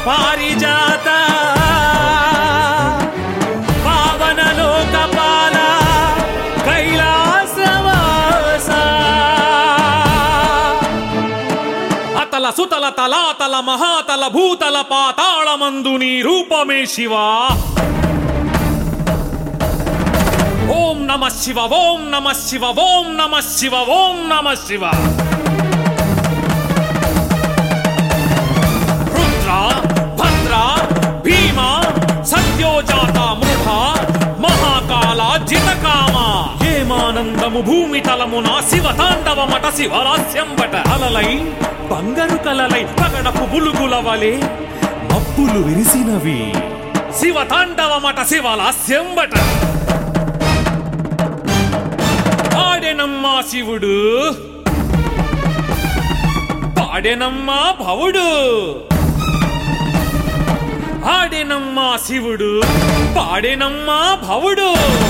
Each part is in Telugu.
పారిజాత పావన లోకపాల కైలాసవాస అతల సుతల తలాతల మహాతల భూతల పాతాళమందు నీ రూపమే శివా. ఓం నమః శివ ఓం నమః శివ ఓం నమః శివ ఓం నమః శివ. రుద్ర భద్ర భీమ సత్యోజాత మృఢ మహాకాల జితకామ ఏమానందము భూమి తలమున శివ తాండవమట శివరాస్యంబట. అలలై బంగారు కలలై పగడపు బులుగుల వలె మబ్బులు విరిసినవి శివ తాండవమట శివలాస్యంబట. ఆడెనమ్మా శివుడు పాడెనమ్మా భవుడు. ఆడెనమ్మా శివుడు పాడెనమ్మా భవుడు.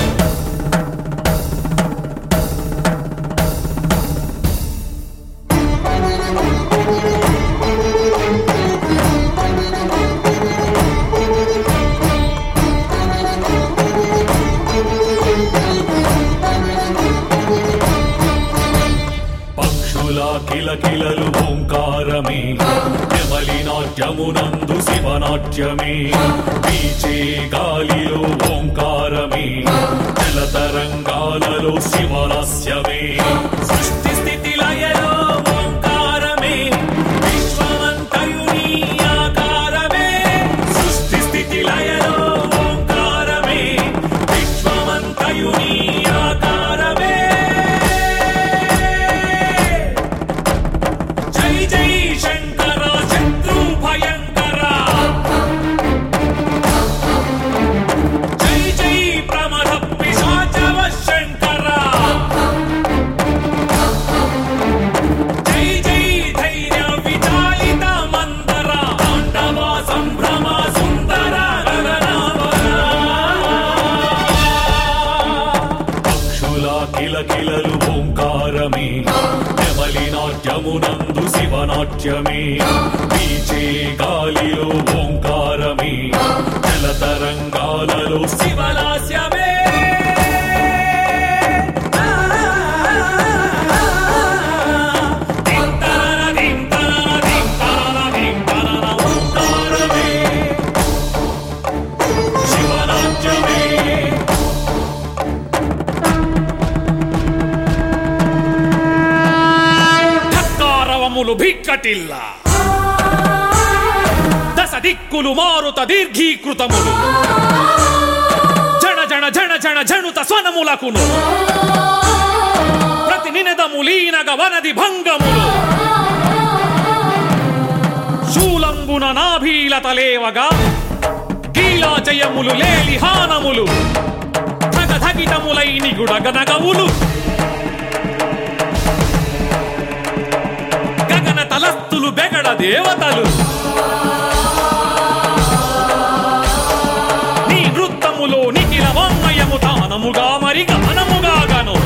కిలకిలలు ఓంకారమే నెమలి నాట్యమునందు శివనాట్యమే. వీచే గాలిలో ఓంకారమే జలతరంగాలలో శివలాస్యమే. సృష్టి స్థితి లయలో ఓంకారమే విశ్వమంతయు నీ ఆకారమే. సృష్టి స్థితి లయలో ఓంకారమే విశ్వమంతయు నీ ఆకారమే. జై శంకర శత్రు భయంకర జై జై ప్రమద పిశాచవ శంకర జై జై ధైర్య విచాలిత మందర తాండవ సంభ్రమ సుందర గగనావర. పక్షుల కిలకిలలు ఓంకారమే నెమలి నాట్యమునందు శివనాట్యమే. వీచే గాలిలో ఓంకారమే జలతరంగాలలో శివలాస్యమే. ఓంకారమే శివనాట్యమే. భిక్కటిల్ల దశ దిక్కులు మారుత దీర్ఘీకృతములు జణ జణ జణ జణ జణుత స్వనములకును ప్రతి నినదములీనగ వనది భంగములు. శూలంబున నాభీలత లేవగా గీలాచయములు లేలిహానములు ధగధగితములై నిగుడగనగవులు. తలస్తులు బెగడ దేవతలు నీ నృత్తములో నిఖిల వాంగ్మయము తానముగా మరి గమనముగాగను.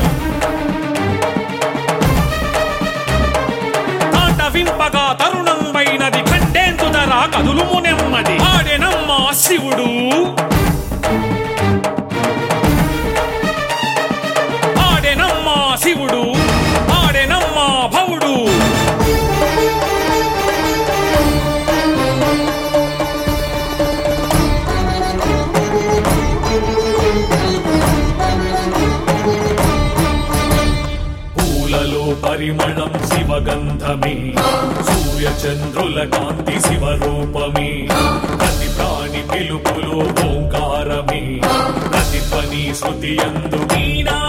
తాండవింపగా తరుణంబైనది కండేందు ధర కదులుము నెమ్మది. ఆడెనమ్మా శివుడు ఆడెనమ్మా శివుడు ఆడెనమ్మా భవుడు. పరిమళం శివగంధమే సూర్యచంద్రుల కాంతి శివరూపమే. ప్రతి ప్రాణి పిలుపులో ఓంకారమే ప్రతి ధ్వని శృతి యందు